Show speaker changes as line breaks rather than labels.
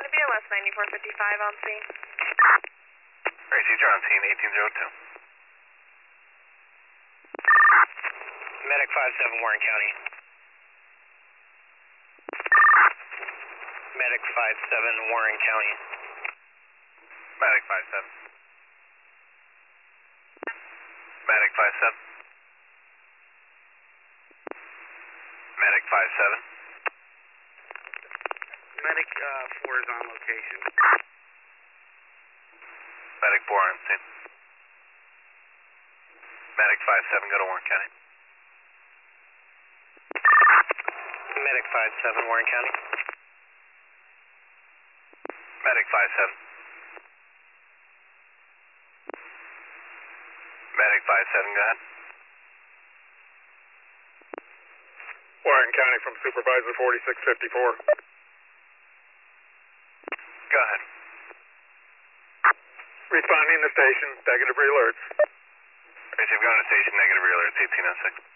BLS 9455 on scene.
Procedure on scene 1802.
Medic 57 Warren County. Medic 57 Warren County.
Medic 57. Medic 57. Medic 57.
Medic 4 is on location.
Medic 4 on scene. Medic 57, go to Warren County.
Medic 57 Warren County.
Medic 57. Medic 57, go ahead.
Warren County from Supervisor 4654.
Go ahead.
Responding to station, negative alerts.
Receive going to station, negative alerts 1806.